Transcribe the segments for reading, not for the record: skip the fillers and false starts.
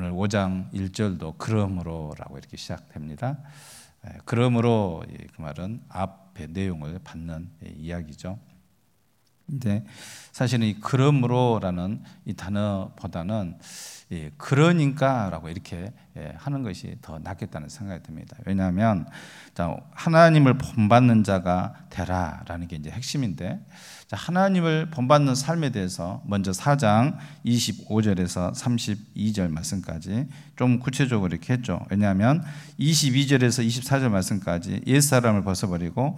오늘 5장 1절도 그러므로라고 이렇게 시작됩니다. 그러므로 그 말은 앞의 내용을 받는 이야기죠. 근데 사실은 이 그러므로라는 이 단어보다는 그러니까라고 이렇게 하는 것이 더 낫겠다는 생각이 듭니다. 왜냐하면 하나님을 본받는 자가 되라라는 게 이제 핵심인데, 하나님을 본받는 삶에 대해서 먼저 4장 25절에서 32절 말씀까지 좀 구체적으로 이렇게 했죠. 왜냐하면 22절에서 24절 말씀까지 옛사람을 벗어버리고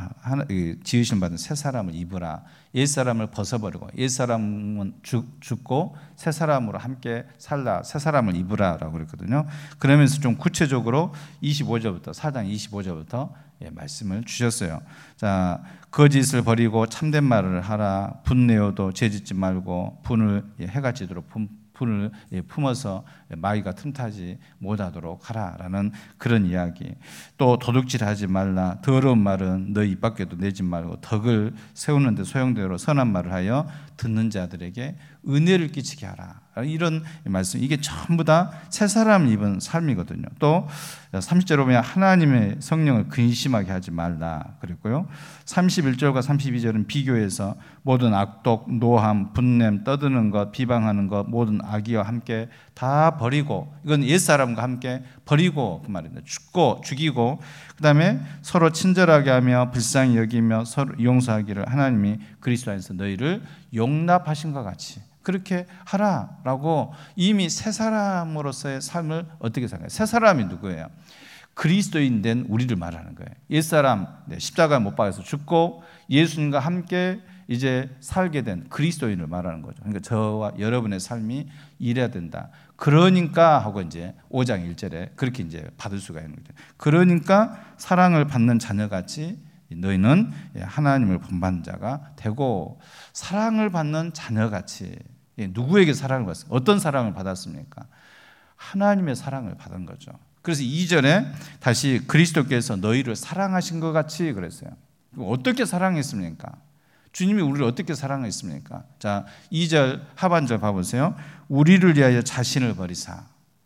지으심 받은 새 사람을 입으라. 옛사람을 벗어버리고 옛사람은 죽고 새 사람으로 함께 살라. 새 사람을 입으라 라고 그랬거든요. 그러면서 좀 구체적으로 25절부터 4장 25절부터 말씀을 주셨어요. 자, 거짓을 버리고 참된 말을 하라. 분내어도 죄짓지 말고 분을 해가 지도록 분을 품어서 마귀가 틈타지 못하도록 하라라는 그런 이야기. 또 도둑질하지 말라. 더러운 말은 너희 입 밖에도 내지 말고 덕을 세우는데 소용대로 선한 말을 하여 듣는 자들에게 은혜를 끼치게 하라. 이런 말씀, 이게 전부 다 새 사람을 입은 삶이거든요. 또 30절에 보면 하나님의 성령을 근심하게 하지 말라 그랬고요. 31절과 32절은 비교해서 모든 악독, 노함, 분냄, 떠드는 것, 비방하는 것, 모든 악의와 함께 다 버리고, 이건 옛사람과 함께 버리고 그 말입니다. 죽이고 그 다음에 서로 친절하게 하며 불쌍히 여기며 서로 용서하기를 하나님이 그리스도 안에서 너희를 용납하신 것 같이 그렇게 하라라고 이미 새 사람으로서의 삶을 어떻게 살까요? 새 사람이 누구예요? 그리스도인 된 우리를 말하는 거예요. 옛사람, 십자가에 못 박아서 죽고 예수님과 함께 이제 살게 된 그리스도인을 말하는 거죠. 그러니까 저와 여러분의 삶이 이래야 된다. 그러니까 하고 이제 5장 1절에 그렇게 이제 받을 수가 있는 거죠. 그러니까 사랑을 받는 자녀같이 너희는 하나님을 본받는 자가 되고, 사랑을 받는 자녀같이 누구에게 사랑을 받았습니까? 어떤 사랑을 받았습니까? 하나님의 사랑을 받은 거죠. 그래서 2절에 다시 그리스도께서 너희를 사랑하신 것 같이 그랬어요. 어떻게 사랑했습니까? 주님이 우리를 어떻게 사랑했습니까? 자, 2절 하반절 봐보세요. 우리를 위하여 자신을 버리사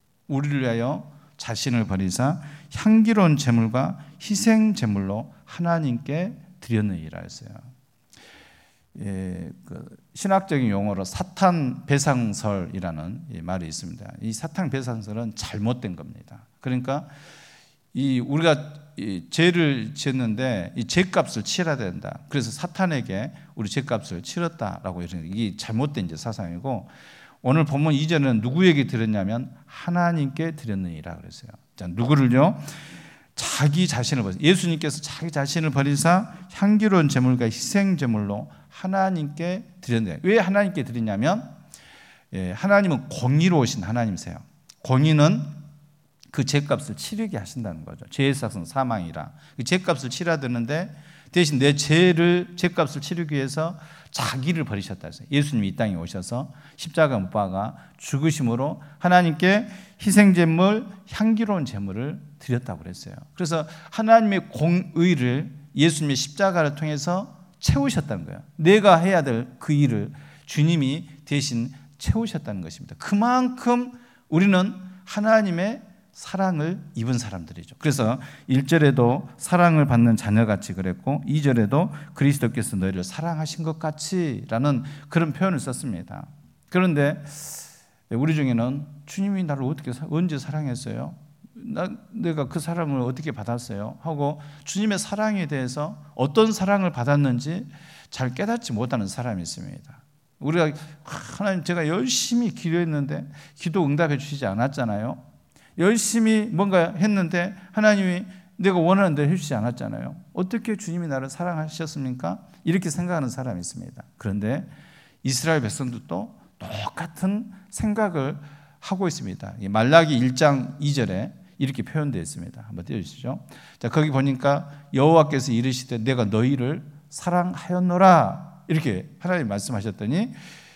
향기로운 제물과 희생 제물로 하나님께 드렸느니라 했어요. 신학적인 용어로 사탄 배상설이라는 말이 있습니다. 이 사탄 배상설은 잘못된 겁니다. 그러니까 우리가 죄를 지었는데 이 죄값을 치러야 된다. 그래서 사탄에게 우리 죄값을 치렀다라고 이런, 이게 잘못된 이제 사상이고, 오늘 본문 2절은 누구에게 드렸냐면 하나님께 드렸느니라 그랬어요. 자, 누구를요? 자기 자신을 버리사, 예수님께서 자기 자신을 버리사 향기로운 제물과 희생 제물로 하나님께 드렸는데, 왜 하나님께 드리냐면 하나님은 공의로우신 하나님이세요. 공의는 그 죄값을 치르게 하신다는 거죠. 죄의 삭은 사망이라. 그 죄값을 치러야 되는데 대신 내 죄값을 치르기 위해서 자기를 버리셨다 했어요. 예수님이 이 땅에 오셔서 십자가 못 박아 죽으심으로 하나님께 희생제물, 향기로운 제물을 드렸다고 그랬어요. 그래서 하나님의 공의를 예수님의 십자가를 통해서 채우셨다는 거예요. 내가 해야 될 그 일을 주님이 대신 채우셨다는 것입니다. 그만큼 우리는 하나님의 사랑을 입은 사람들이죠. 그래서 1절에도 사랑을 받는 자녀같이 그랬고, 2절에도 그리스도께서 너희를 사랑하신 것 같이라는 그런 표현을 썼습니다. 그런데 우리 중에는 주님이 나를 언제 사랑했어요? 내가 그 사랑을 어떻게 받았어요? 하고 주님의 사랑에 대해서 어떤 사랑을 받았는지 잘 깨닫지 못하는 사람이 있습니다. 우리가 하나님, 제가 열심히 기도했는데 기도 응답해 주시지 않았잖아요. 열심히 뭔가 했는데 하나님이 내가 원하는 대로 해주지 않았잖아요. 어떻게 주님이 나를 사랑하셨습니까? 이렇게 생각하는 사람이 있습니다. 그런데 이스라엘 백성들도 똑같은 생각을 하고 있습니다. 말라기 1장 2절에 이렇게 표현되어 있습니다. 한번 띄워주시죠. 자, 거기 보니까 여호와께서 이르시되 내가 너희를 사랑하였노라 이렇게 하나님 말씀하셨더니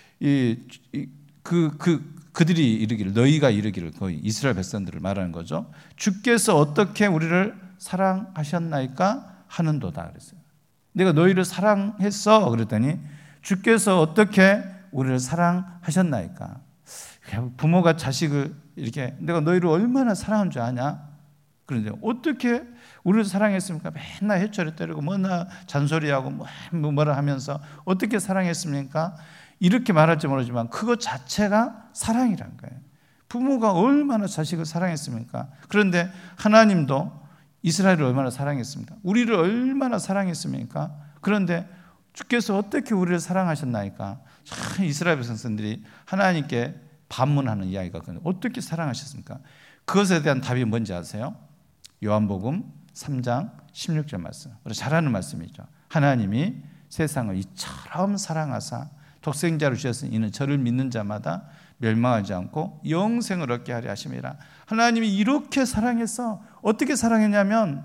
그들이 이르기를, 너희가 이르기를, 거의 이스라엘 백성들을 말하는 거죠. 주께서 어떻게 우리를 사랑하셨나이까 하는도다 그랬어요. 내가 너희를 사랑했어 그랬더니 주께서 어떻게 우리를 사랑하셨나이까. 부모가 자식을 이렇게 내가 너희를 얼마나 사랑한 줄 아냐? 그런데 어떻게 우리를 사랑했습니까? 맨날 해초리 때리고 뭐나 잔소리하고 뭐라 하면서 어떻게 사랑했습니까? 이렇게 말할지 모르지만 그것 자체가 사랑이란 거예요. 부모가 얼마나 자식을 사랑했습니까? 그런데 하나님도 이스라엘을 얼마나 사랑했습니까? 우리를 얼마나 사랑했습니까? 그런데 주께서 어떻게 우리를 사랑하셨나이까? 참 이스라엘 백성들이 하나님께 반문하는 이야기가 어떻게 사랑하셨습니까? 그것에 대한 답이 뭔지 아세요? 요한복음 3장 16절 말씀. 우리 잘 아는 말씀이죠. 하나님이 세상을 이처럼 사랑하사 독생자를 주셨으니 이는 저를 믿는 자마다 멸망하지 않고 영생을 얻게 하려 하심이라. 하나님이 이렇게 사랑해서 어떻게 사랑했냐면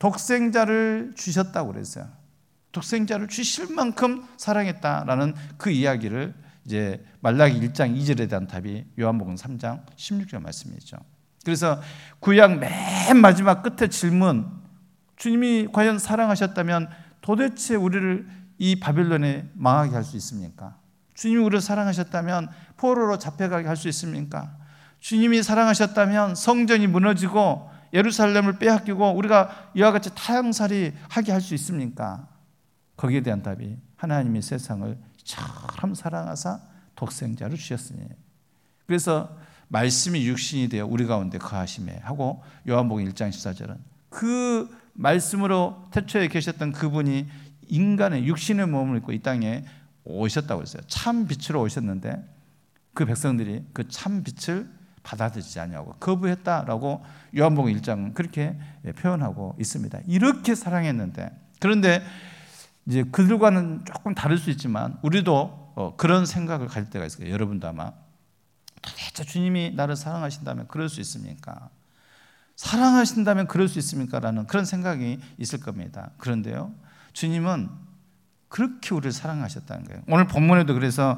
독생자를 주셨다고 그랬어요. 독생자를 주실 만큼 사랑했다라는 그 이야기를 이제 말라기 1장 2절에 대한 답이 요한복음 3장 16절 말씀이죠. 그래서 구약 맨 마지막 끝에 질문, 주님이 과연 사랑하셨다면 도대체 우리를 이 바벨론에 망하게 할 수 있습니까? 주님이 우리를 사랑하셨다면 포로로 잡혀가게 할 수 있습니까? 주님이 사랑하셨다면 성전이 무너지고 예루살렘을 빼앗기고 우리가 이와 같이 타향살이 하게 할 수 있습니까? 거기에 대한 답이 하나님이 세상을 참 사랑하사 독생자를 주셨으니. 그래서 말씀이 육신이 되어 우리 가운데 거하심에 하고 요한복음 1장 14절은 그 말씀으로 태초에 계셨던 그분이 인간의 육신의 몸을 입고 이 땅에 오셨다고 했어요. 참 빛으로 오셨는데 그 백성들이 그 참 빛을 받아들이지 않냐고 거부했다라고 요한복음 1장 그렇게 표현하고 있습니다. 이렇게 사랑했는데, 그런데 이제 그들과는 조금 다를 수 있지만 우리도 그런 생각을 가질 때가 있어요. 여러분도 아마 도대체 주님이 나를 사랑하신다면 그럴 수 있습니까? 사랑하신다면 그럴 수 있습니까? 라는 그런 생각이 있을 겁니다. 그런데요, 주님은 그렇게 우리를 사랑하셨다는 거예요. 오늘 본문에도 그래서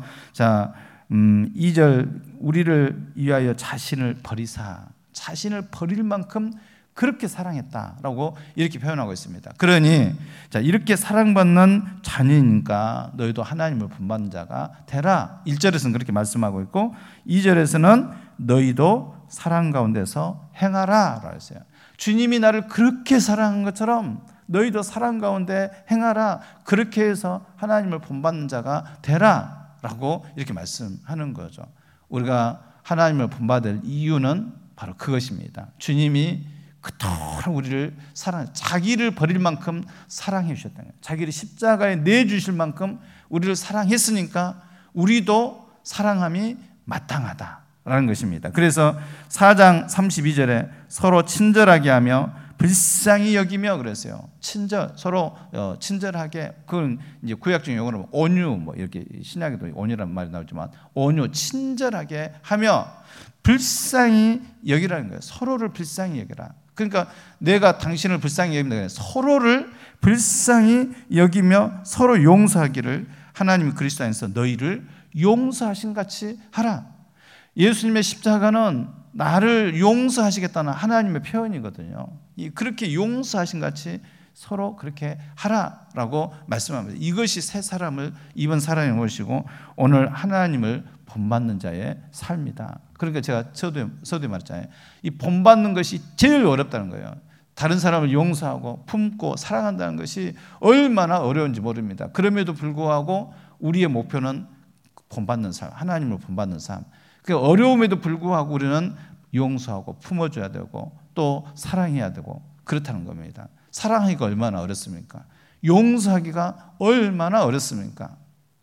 2절 우리를 위하여 자신을 버리사, 자신을 버릴 만큼 그렇게 사랑했다라고 이렇게 표현하고 있습니다. 그러니 이렇게 사랑받는 자녀니까 너희도 하나님을 본받는 자가 되라. 1절에서는 그렇게 말씀하고 있고 2절에서는 너희도 사랑 가운데서 행하라 라고 했어요. 주님이 나를 그렇게 사랑한 것처럼 너희도 사랑 가운데 행하라. 그렇게 해서 하나님을 본받는 자가 되라 라고 이렇게 말씀하는 거죠. 우리가 하나님을 본받을 이유는 바로 그것입니다. 주님이 그토록 우리를 자기를 버릴 만큼 사랑해 주셨다는 거예요. 자기를 십자가에 내주실 만큼 우리를 사랑했으니까 우리도 사랑함이 마땅하다라는 것입니다. 그래서 4장 32절에 서로 친절하게 하며 불쌍히 여기며 그랬어요. 서로 친절하게. 그건 이제 구약적 용어로 온유, 이렇게 신약에도 온유라는 말이 나오지만 온유, 친절하게 하며 불쌍히 여기라는 거예요. 서로를 불쌍히 여기라. 그러니까 내가 당신을 불쌍히 여기면 아니라 서로를 불쌍히 여기며 서로 용서하기를 하나님 그리스도 안에서 너희를 용서하신 같이 하라. 예수님의 십자가는 나를 용서하시겠다는 하나님의 표현이거든요. 그렇게 용서하신 같이 서로 그렇게 하라라고 말씀합니다. 이것이 새 사람을 입은 사람의 것이고 오늘 하나님을 본받는 자의 삶이다. 그러니까 제가 서두에 말했잖아요. 이 본받는 것이 제일 어렵다는 거예요. 다른 사람을 용서하고 품고 사랑한다는 것이 얼마나 어려운지 모릅니다. 그럼에도 불구하고 우리의 목표는 본받는 삶, 하나님을 본받는 삶. 그 어려움에도 불구하고 우리는 용서하고 품어줘야 되고 또 사랑해야 되고 그렇다는 겁니다. 사랑하기가 얼마나 어렵습니까? 용서하기가 얼마나 어렵습니까?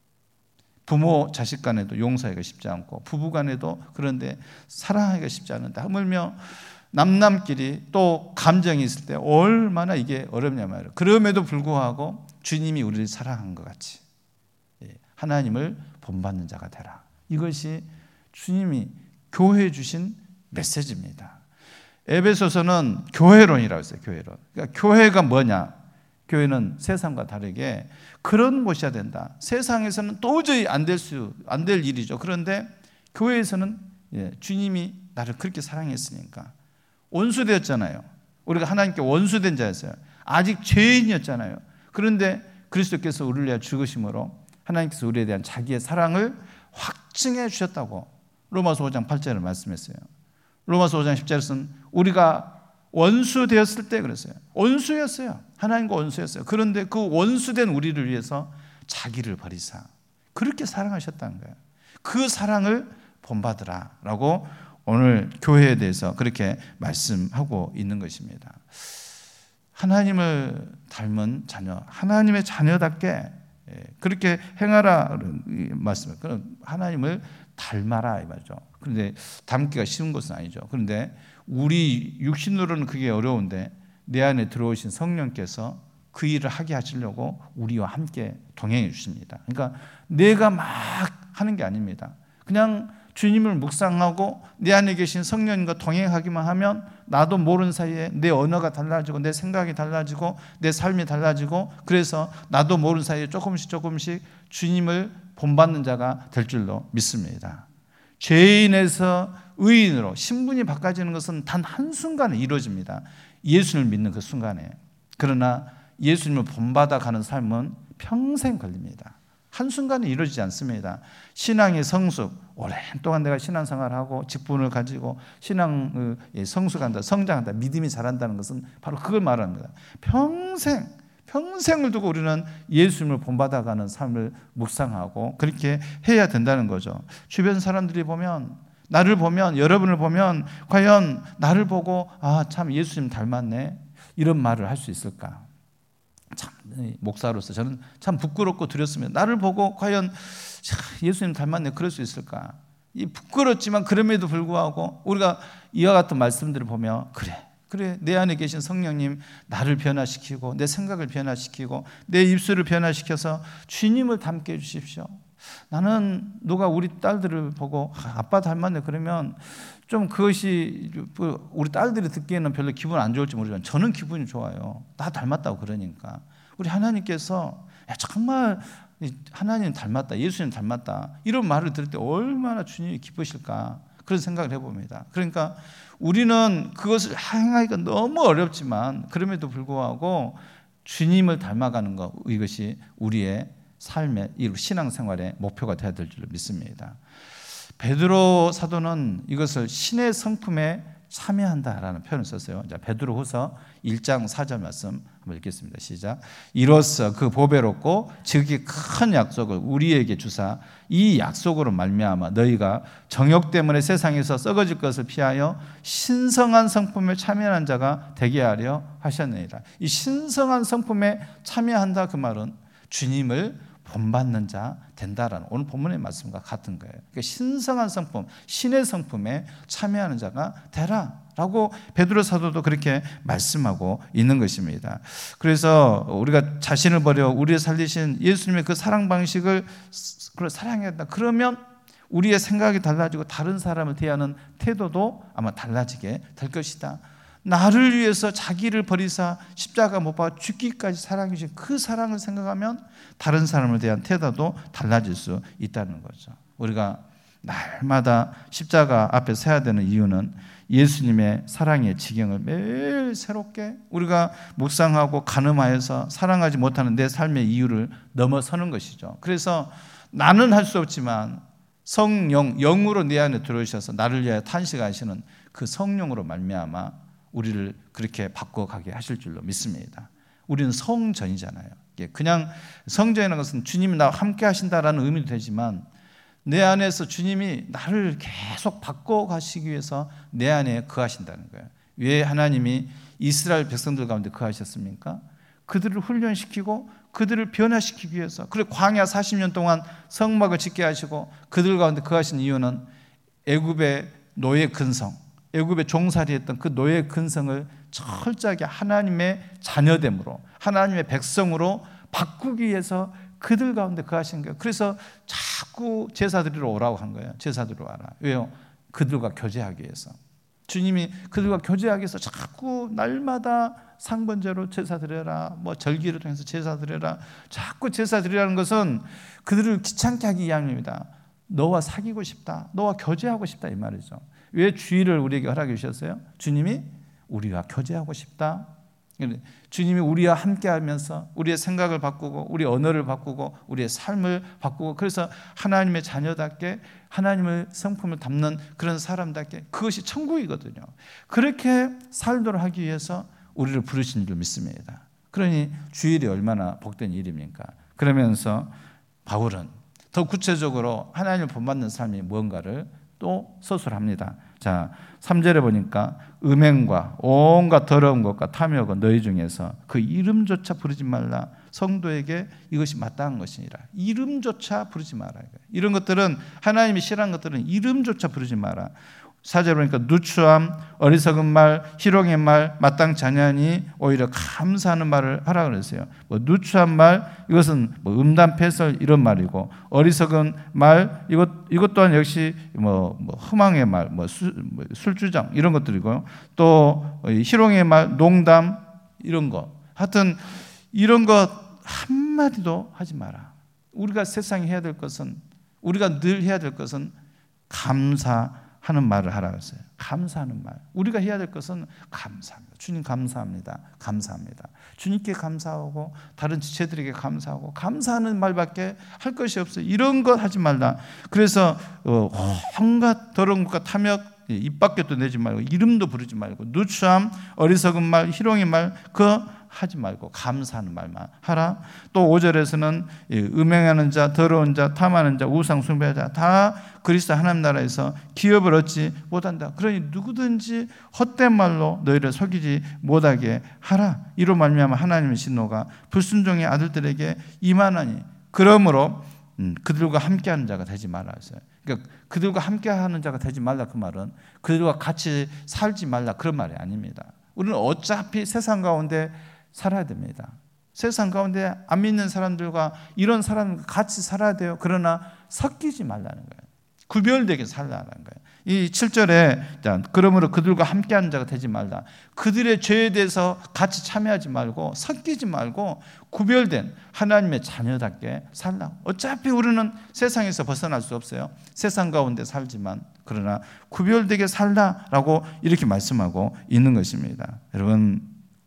부모 자식 간에도 용서하기가 쉽지 않고 부부 간에도 그런데 사랑하기가 쉽지 않은데 하물며 남남끼리 또 감정이 있을 때 얼마나 이게 어렵냐 말이에요. 그럼에도 불구하고 주님이 우리를 사랑한 것 같이 하나님을 본받는 자가 되라. 이것이 주님이 교회에 주신 메시지입니다. 에베소서는 교회론이라고 했어요. 교회론. 그러니까 교회가 뭐냐? 교회는 세상과 다르게 그런 곳이어야 된다. 세상에서는 도저히 안 될 일이죠. 그런데 교회에서는 주님이 나를 그렇게 사랑했으니까 원수되었잖아요. 우리가 하나님께 원수된 자였어요. 아직 죄인이었잖아요. 그런데 그리스도께서 우리를 위하여 죽으심으로 하나님께서 우리에 대한 자기의 사랑을 확증해 주셨다고. 로마서 5장 8절을 말씀했어요. 로마서 5장 10절에서는 우리가 원수 되었을 때 그랬어요. 원수였어요. 하나님과 원수였어요. 그런데 그 원수된 우리를 위해서 자기를 버리사 그렇게 사랑하셨다는 거예요. 그 사랑을 본받으라 라고 오늘 교회에 대해서 그렇게 말씀하고 있는 것입니다. 하나님을 닮은 자녀, 하나님의 자녀답게 그렇게 행하라 말씀을. 하나님을 닮아라 이 말이죠. 그런데 닮기가 쉬운 것은 아니죠. 그런데 우리 육신으로는 그게 어려운데 내 안에 들어오신 성령께서 그 일을 하게 하시려고 우리와 함께 동행해 주십니다. 그러니까 내가 막 하는 게 아닙니다. 그냥 주님을 묵상하고 내 안에 계신 성령님과 동행하기만 하면 나도 모르는 사이에 내 언어가 달라지고 내 생각이 달라지고 내 삶이 달라지고 그래서 나도 모르는 사이에 조금씩 주님을 본받는 자가 될 줄로 믿습니다. 죄인에서 의인으로 신분이 바꿔지는 것은 단 한순간에 이루어집니다. 예수님을 믿는 그 순간에. 그러나 예수님을 본받아 가는 삶은 평생 걸립니다. 한순간에 이루어지지 않습니다. 신앙의 성숙, 오랜 동안 내가 신앙생활을 하고 직분을 가지고 신앙 성숙한다, 성장한다, 믿음이 자란다는 것은 바로 그걸 말합니다. 평생을 두고 우리는 예수님을 본받아가는 삶을 묵상하고 그렇게 해야 된다는 거죠. 주변 사람들이 보면, 나를 보면, 여러분을 보면 과연 나를 보고 참 예수님 닮았네 이런 말을 할 수 있을까? 참 목사로서 저는 참 부끄럽고 두렵습니다. 나를 보고 과연 예수님 닮았네 그럴 수 있을까? 이 부끄럽지만 그럼에도 불구하고 우리가 이와 같은 말씀들을 보며 그래 내 안에 계신 성령님 나를 변화시키고 내 생각을 변화시키고 내 입술을 변화시켜서 주님을 닮게 해주십시오. 나는 누가 우리 딸들을 보고 아빠 닮았네 그러면 좀 그것이 우리 딸들이 듣기에는 별로 기분 안 좋을지 모르지만 저는 기분이 좋아요. 나 닮았다고 그러니까. 우리 하나님께서 정말 하나님 닮았다, 예수님 닮았다 이런 말을 들을 때 얼마나 주님이 기쁘실까 그런 생각을 해봅니다. 그러니까 우리는 그것을 행하기가 너무 어렵지만 그럼에도 불구하고 주님을 닮아가는 것 이것이 우리의 삶의 신앙생활의 목표가 되어야 될 줄로 믿습니다. 베드로 사도는 이것을 신의 성품에 참여한다라는 표현을 썼어요. 베드로후서 1장 4절 말씀 한번 읽겠습니다. 시작. 이로써 그 보배롭고 지극히 큰 약속을 우리에게 주사 이 약속으로 말미암아 너희가 정욕 때문에 세상에서 썩어질 것을 피하여 신성한 성품에 참여하는 자가 되게 하려 하셨느니라. 이 신성한 성품에 참여한다 그 말은 주님을 본받는 자 된다라는 오늘 본문의 말씀과 같은 거예요. 그러니까 신성한 성품, 신의 성품에 참여하는 자가 되라라고 베드로 사도도 그렇게 말씀하고 있는 것입니다. 그래서 우리가 자신을 버려 우리를 살리신 예수님의 그 사랑 방식을 사랑했다. 그러면 우리의 생각이 달라지고 다른 사람을 대하는 태도도 아마 달라지게 될 것이다. 나를 위해서 자기를 버리사 십자가 못 박아 죽기까지 사랑해 주신 그 사랑을 생각하면 다른 사람을 대한 태도도 달라질 수 있다는 거죠. 우리가 날마다 십자가 앞에 서야 되는 이유는 예수님의 사랑의 지경을 매일 새롭게 우리가 묵상하고 가늠하여서 사랑하지 못하는 내 삶의 이유를 넘어서는 것이죠. 그래서 나는 할 수 없지만 성령, 영으로 내 안에 들어오셔서 나를 위하여 탄식하시는 그 성령으로 말미암아 우리를 그렇게 바꿔가게 하실 줄로 믿습니다. 우리는 성전이잖아요. 그냥 성전이라는 것은 주님이 나와 함께 하신다라는 의미도 되지만 내 안에서 주님이 나를 계속 바꿔가시기 위해서 내 안에 거하신다는 거예요. 왜 하나님이 이스라엘 백성들 가운데 거하셨습니까? 그들을 훈련시키고 그들을 변화시키기 위해서. 그리고 광야 40년 동안 성막을 짓게 하시고 그들 가운데 거하신 이유는 애굽의 노예 근성, 애굽에 종살이했던 그 노예 근성을 철저하게 하나님의 자녀됨으로 하나님의 백성으로 바꾸기 위해서 그들 가운데 거하신 거예요. 그래서 자꾸 제사 드리러 오라고 한 거예요. 제사 드리러 와라. 왜요? 그들과 교제하기 위해서. 주님이 그들과 교제하기 위해서 자꾸 날마다 상번제로 제사 드려라, 절기를 통해서 제사 드려라. 자꾸 제사 드리라는 것은 그들을 귀찮게 하기 위함입니다. 너와 사귀고 싶다, 너와 교제하고 싶다 이 말이죠. 왜 주일을 우리에게 허락해 주셨어요? 주님이 우리가 교제하고 싶다, 주님이 우리와 함께하면서 우리의 생각을 바꾸고 우리의 언어를 바꾸고 우리의 삶을 바꾸고 그래서 하나님의 자녀답게 하나님의 성품을 담는 그런 사람답게 그것이 천국이거든요. 그렇게 살도록 하기 위해서 우리를 부르신 줄 믿습니다. 그러니 주일이 얼마나 복된 일입니까? 그러면서 바울은 더 구체적으로 하나님을 본받는 삶이 무언가를 또 서술합니다. 자, 3절에 보니까 음행과 온갖 더러운 것과 탐욕은 너희 중에서 그 이름조차 부르지 말라. 성도에게 이것이 마땅한 것이니라. 이름조차 부르지 마라. 이런 것들은 하나님이 싫어하는 것들은 이름조차 부르지 마라. 4절에 보니까 누추함, 어리석은 말, 희롱의 말, 마땅치 아니하니 오히려 감사하는 말을 하라 그랬어요. 누추한 말 이것은 음담 패설 이런 말이고 어리석은 말 이것 또한 역시 허망의 말, 술주정 이런 것들이고요. 또 희롱의 말, 농담 이런 거. 하여튼 이런 것 한마디도 하지 마라. 우리가 세상에 해야 될 것은 우리가 늘 해야 될 것은 감사하는 말을 하라 했어요. 감사하는 말. 우리가 해야 될 것은 감사합니다. 주님 감사합니다. 감사합니다. 주님께 감사하고 다른 지체들에게 감사하고 감사하는 말밖에 할 것이 없어요. 이런 것 하지 말라. 그래서 온갖 더러운 것과 탐욕 입 밖에도 내지 말고 이름도 부르지 말고 누추함, 어리석은 말, 희롱의 말 그거 하지 말고 감사하는 말만 하라. 또 5절에서는 음행하는 자, 더러운 자, 탐하는 자, 우상 숭배하는 자 다 그리스도 하나님 나라에서 기업을 얻지 못한다. 그러니 누구든지 헛된 말로 너희를 속이지 못하게 하라. 이로 말미암아 하나님의 진노가 불순종의 아들들에게 임하나니 그러므로 그들과 함께하는 자가 되지 말라 했어요. 그러니까 그들과 함께하는 자가 되지 말라 그 말은 그들과 같이 살지 말라 그런 말이 아닙니다. 우리는 어차피 세상 가운데 살아야 됩니다. 세상 가운데 안 믿는 사람들과 이런 사람과 같이 살아야 돼요. 그러나 섞이지 말라는 거예요. 구별되게 살라는 거예요. 이 7절에 그러므로 그들과 함께하는 자가 되지 말라. 그들의 죄에 대해서 같이 참여하지 말고 섞이지 말고 구별된 하나님의 자녀답게 살라. 어차피 우리는 세상에서 벗어날 수 없어요. 세상 가운데 살지만 그러나 구별되게 살라라고 이렇게 말씀하고 있는 것입니다. 여러분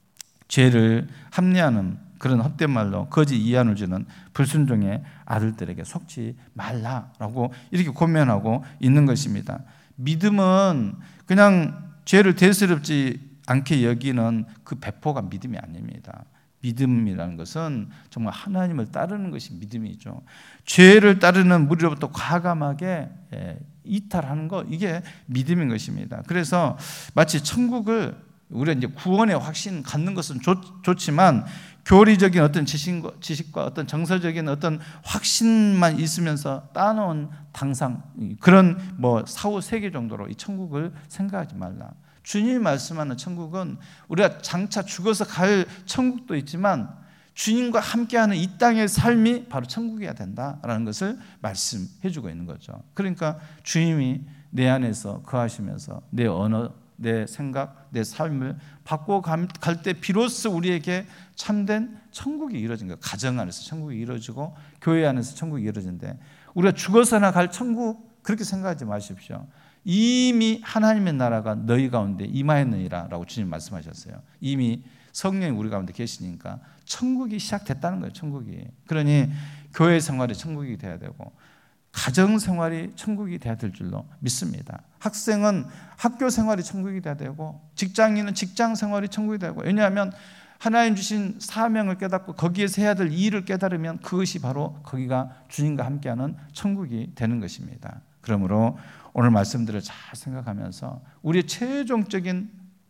죄를 합리하는 그런 헛된 말로 거짓 이한을 주는 불순종의 아들들에게 속지 말라라고 이렇게 권면하고 있는 것입니다. 믿음은 그냥 죄를 대수롭지 않게 여기는 그 배포가 믿음이 아닙니다. 믿음이라는 것은 정말 하나님을 따르는 것이 믿음이죠. 죄를 따르는 무리로부터 과감하게 이탈하는 것 이게 믿음인 것입니다. 그래서 마치 천국을 우리가 이제 구원의 확신 갖는 것은 좋지만 교리적인 어떤 지식과 어떤 정서적인 어떤 확신만 있으면서 따놓은 당상 그런 사후 세계 정도로 이 천국을 생각하지 말라. 주님이 말씀하는 천국은 우리가 장차 죽어서 갈 천국도 있지만 주님과 함께하는 이 땅의 삶이 바로 천국이어야 된다라는 것을 말씀해 주고 있는 거죠. 그러니까 주님이 내 안에서 거하시면서 내 언어 내 생각, 내 삶을 바꿔 갈 때 비로소 우리에게 참된 천국이 이루어진 거예요. 가정 안에서 천국이 이루어지고 교회 안에서 천국이 이루어진데 우리가 죽어서나 갈 천국 그렇게 생각하지 마십시오. 이미 하나님의 나라가 너희 가운데 임하였느니라 라고 주님 말씀하셨어요. 이미 성령이 우리 가운데 계시니까 천국이 시작됐다는 거예요. 천국이. 그러니 교회 생활이 천국이 돼야 되고 가정 생활이 천국이 돼야 될 줄로 믿습니다. 학생은 학교 생활이 천국이 돼야 되고 직장인은 직장 생활이 천국이 되고 왜냐하면 하나님 주신 사명을 깨닫고 거기에서 해야 될 일을 깨달으면 그것이 바로 거기가 주님과 함께하는 천국이 되는 것입니다. 그러므로 오늘 말씀들을 잘 생각하면서 우리의 최종적인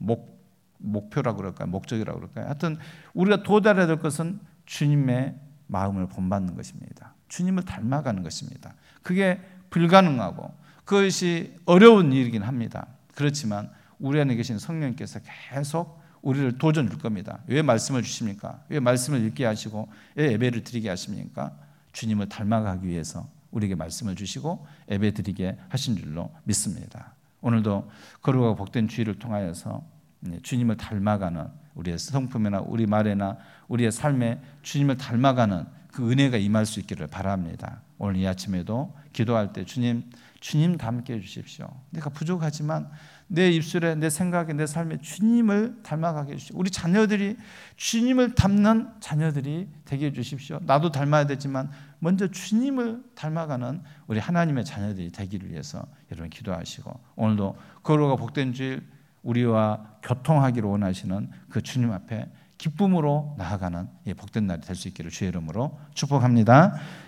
목표라고 그럴까요? 목적이라고 그럴까요? 하여튼 우리가 도달해야 될 것은 주님의 마음을 본받는 것입니다. 주님을 닮아가는 것입니다. 그게 불가능하고 그것이 어려운 일이긴 합니다. 그렇지만 우리 안에 계신 성령님께서 계속 우리를 도전 줄 겁니다. 왜 말씀을 주십니까? 왜 말씀을 읽게 하시고 왜 예배를 드리게 하십니까? 주님을 닮아가기 위해서 우리에게 말씀을 주시고 예배 드리게 하신 줄로 믿습니다. 오늘도 거룩하고 복된 주일을 통하여서 주님을 닮아가는 우리의 성품이나 우리 말에나 우리의 삶에 주님을 닮아가는 그 은혜가 임할 수 있기를 바랍니다. 오늘 이 아침에도 기도할 때 주님 주님 닮게 해주십시오. 내가 부족하지만 내 입술에, 내 생각에, 내 삶에 주님을 닮아가게 해주십시오. 우리 자녀들이 주님을 닮는 자녀들이 되게 해주십시오. 나도 닮아야 되지만 먼저 주님을 닮아가는 우리 하나님의 자녀들이 되기를 위해서 여러분 기도하시고, 오늘도 거룩하고 복된 주일 우리와 교통하기를 원하시는 그 주님 앞에 기쁨으로 나아가는 복된 날이 될 수 있기를 주의 이름으로 축복합니다.